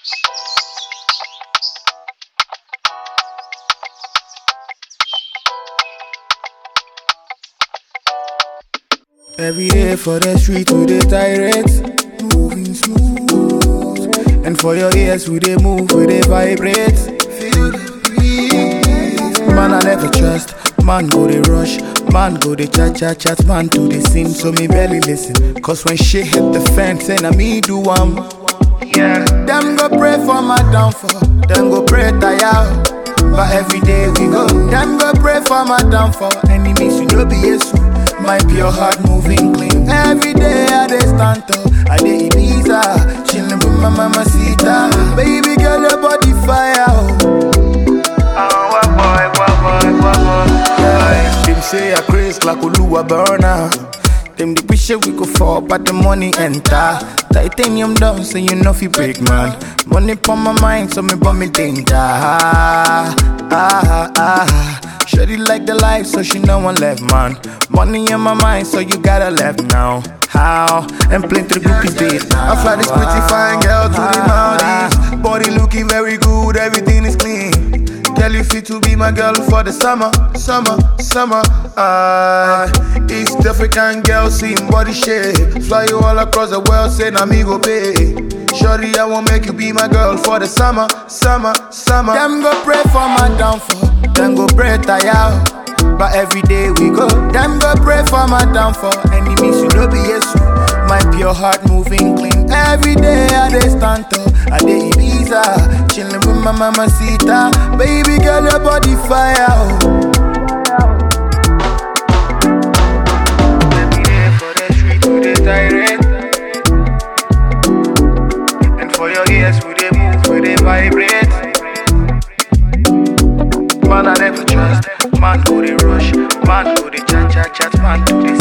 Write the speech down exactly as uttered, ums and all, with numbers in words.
Every day for the street we dey tirade, moving smooth. And for your ears we dey move, we dey vibrate. Feel the breeze. Man I never trust, man go dey rush, man go dey chat chat chat, man to the scene, so me barely listen. Cause when shit hit the fan, say na me do am. Yeah. Them go pray for my downfall, them go pray tire. But every day we go, them go pray for my downfall. Enemies you know be Jesus. My pure heart moving clean. Every day I dey stand tall, I dey Ibiza, chillin' with my mamacita. Baby girl, your body fire. Oh, oh what boy, what boy, what boy. Yeah. Them say I craze like Oluwa burner. Them the wish we go fall, but the money enter. Titanium down, so you know fi break man. Money pon my mind, so me bum me danger. Ah, ah, ah. Shorty like the life, so she know one left, man. Money in my mind, so you gotta left now. How? And plenty of groupies did. I fly this pretty fine girl to the Maldives. Body looking very good, everything is clean. Girl, you fit to be my girl for the summer, summer, summer. Ah, East African girl, seeing body shape. Fly you all across the world, say na me go pay. Shorty, I won't make you be my girl for the summer, summer, summer. Them go pray for my downfall, them go pray tire. But every day we go, them go pray for my downfall. Enemies you know be Jesus. My pure heart moving clean. Every day I dey stand tall, I dey Ibiza, chillin' with my mamacita. Baby girl, your body fire. Oh. Every day for the street we dey tirade, and for your ears we dey move, we dey vibrate. Man I never trust, man go dey rush, man go dey chat chat chat, man do this.